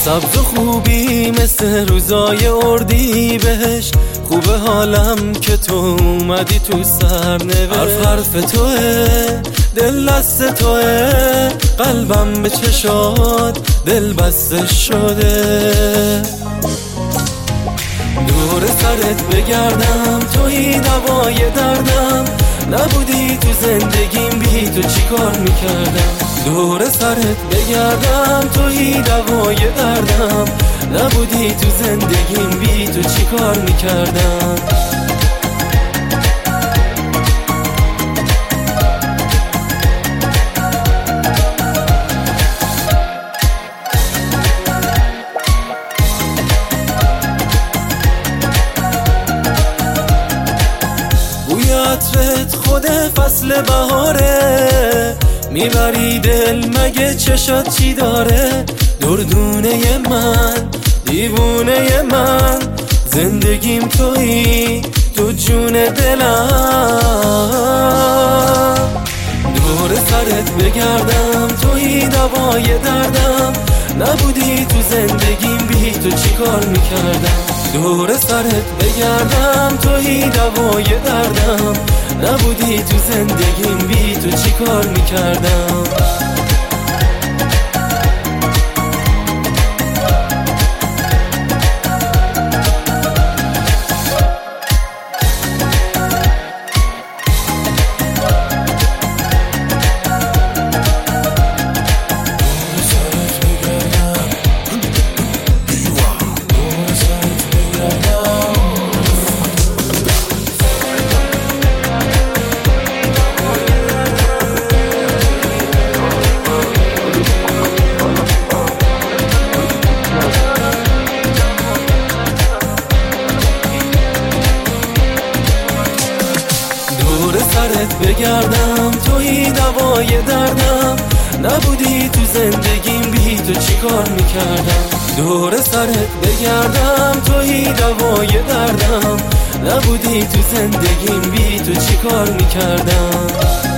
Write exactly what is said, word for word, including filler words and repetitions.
سبز و خوبی مثل روزای اردی بهش خوبه حالم که تو اومدی تو سرنوشت. حرف حرف توه، دل دست توه، قلبم به چشات دل بسته شده. دور سرت بگردم توی دوای دردم، نبودی تو زندگیم بی تو چی کار میکردم. دور سرت بگردم توی دوای دردم، نبودی تو زندگیم بی تو چی کار میکردم. بوی عطرت خود فصل بهاره، میبری دل مگه چشات چی داره. دردونه من، دیوونه من، زندگیم تویی، تو جون دلم. دور سرت بگردم تویی دوای دردم، نبودی تو زندگیم بی تو چی کار میکردم. دور سرت بگردم تویی دوای دردم، نبودی تو زندگیم بی تو چی کار میکردم. دور سرت بگردم توی دوای دردم، نبودی تو زندگیم بی تو چی کار میکردم. دور سرت بگردم توی دوای دردم، نبودی تو زندگیم بی تو چی کار میکردم.